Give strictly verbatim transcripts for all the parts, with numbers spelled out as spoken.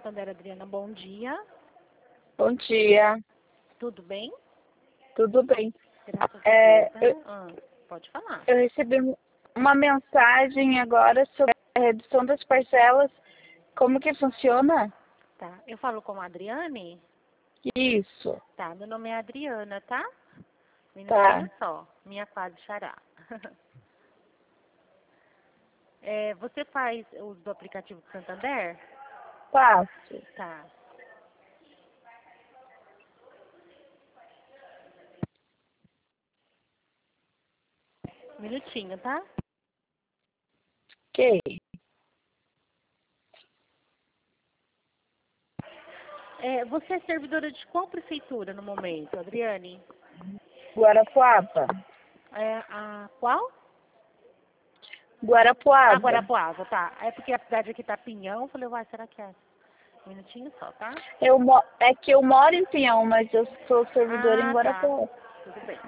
Santander, Adriana, bom dia. Bom dia, Tudo bem? tudo bem. Graças a É, Deus, né? eu, Ah, pode falar. eu recebi uma mensagem agora sobre a redução das parcelas. Como que funciona? Tá. Eu falo com a Adriane? Isso, Tá. Meu nome é Adriana, tá? tá. Minutinho só. Minha quadra xará. É, você faz uso do aplicativo do Santander? Faço. Tá. Minutinho, tá? Ok. É, você é servidora de qual prefeitura no momento, Adriane? Guarapuava. É, a qual? Ah, Guarapuava. Guarapuava, tá. É porque a cidade aqui tá Pinhão. Eu falei, uai, será que é? Um minutinho só, tá? Eu, mo- é que eu moro em Pinhão, mas eu sou servidora em Ah, tá. Guarapuava. Tudo bem.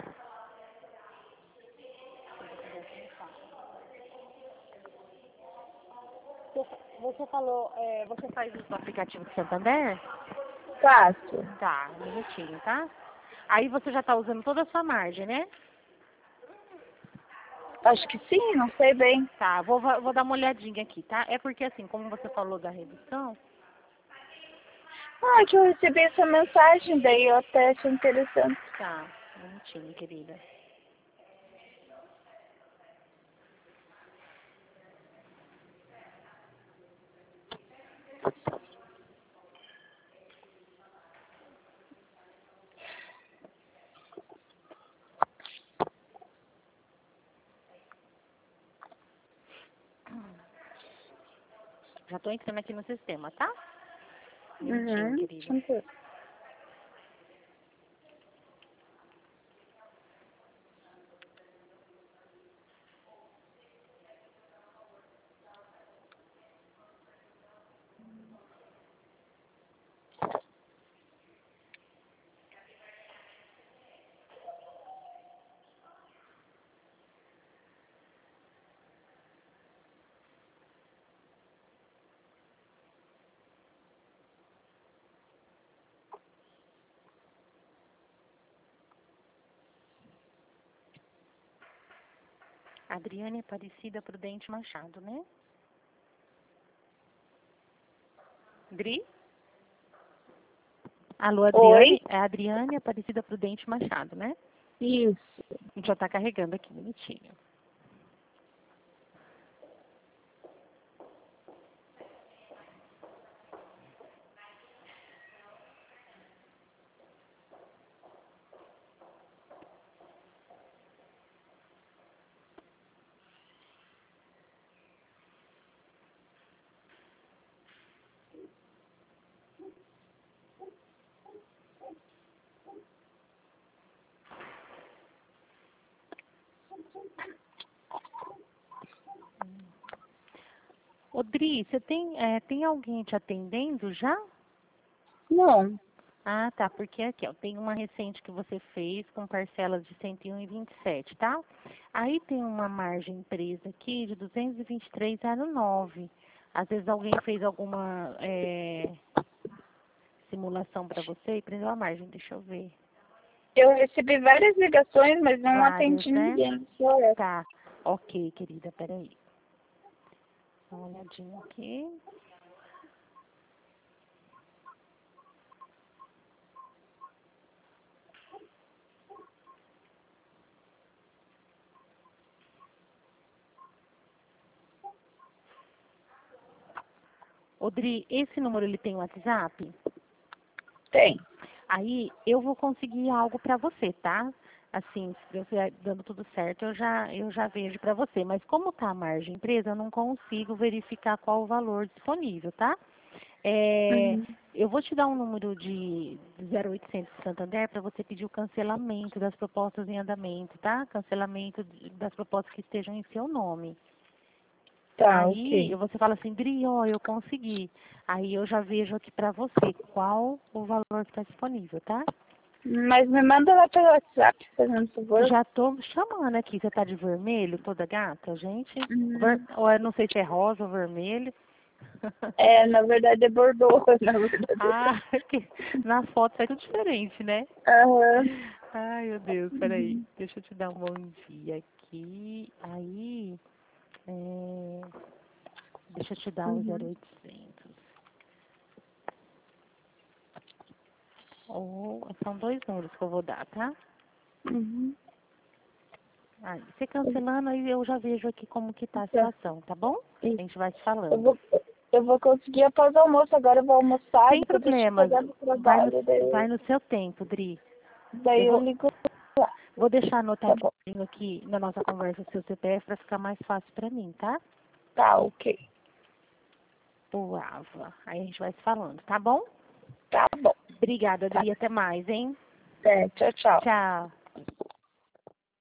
Você você falou, é, você faz uso do aplicativo do Santander? Faço. Tá, um minutinho, tá? Aí você já tá usando toda a sua margem, né? Acho que sim, não sei bem. Tá, vou, vou dar uma olhadinha aqui, tá? É porque assim, como você falou da redução, Ah, que eu recebi essa mensagem, daí eu até achei interessante. tá, um minutinho, querida. Já tô entrando aqui no sistema, tá? Um minutinho, Uhum. querida. Adriane Aparecida Prudente Machado, né? Dri? Alô, Oi? Adriane? É a Adriane Aparecida Prudente Machado, né? Isso. A gente já tá carregando aqui, um minutinho. Ô, Dri, você tem, é, tem alguém te atendendo já? Não. Ah, tá, porque aqui, ó, tem uma recente que você fez com parcelas de cento e um e vinte e sete, tá? Aí tem uma margem presa aqui de duzentos e vinte e três e zero nove. Às vezes alguém fez alguma é, simulação para você e prendeu a margem, deixa eu ver. Eu recebi várias ligações, mas não Várias, atendi né? ninguém. Só essa. Tá, ok, querida, peraí. Dá uma olhadinha aqui. Ô, Dri, esse número ele tem WhatsApp? Tem. Aí eu vou conseguir algo para você, tá? Assim, se Deus estiver dando tudo certo, eu já, eu já vejo para você. Mas como tá a margem empresa, eu não consigo verificar qual o valor disponível, tá? É, Uhum. eu vou te dar um número de zero oitocentos Santander para você pedir o cancelamento das propostas em andamento, tá? Cancelamento das propostas que estejam em seu nome. Tá, Aí ok. você fala assim, Dri, ó, eu consegui. Aí eu já vejo aqui para você qual o valor que está disponível, tá? Mas me manda lá pelo WhatsApp, fazendo favor. Já tô chamando aqui. Você tá de vermelho, toda gata, gente? Ver... Uhum. Ou eu não sei se é rosa ou vermelho. É, na verdade é Bordeaux, na verdade. Ah, que nas fotos é tudo diferente, né? Aham. Ai, meu Deus, peraí. Deixa eu te dar um bom dia aqui. Aí, é, deixa eu te dar o zero Uhum. oitocentos. Ou, são dois números que eu vou dar, tá? Uhum. Aí, você cancelando, aí eu já vejo aqui como que tá a Tá. situação, tá bom? Isso. A gente vai te Eu falando. vou, eu vou conseguir após o almoço, agora eu vou almoçar, Sem depois eu te problemas. pegar no Vai no, trabalho, daí, vai no seu tempo, Dri. daí Eu eu vou, ligo lá. vou deixar Tá bom. anotadinho aqui na nossa conversa o seu C P F para ficar mais fácil para mim, tá? Tá, ok. O Ava. Aí a gente vai se falando, tá bom? Tá bom. Obrigada, Tá. Dri. Até mais, hein? É, tchau, tchau. Tchau.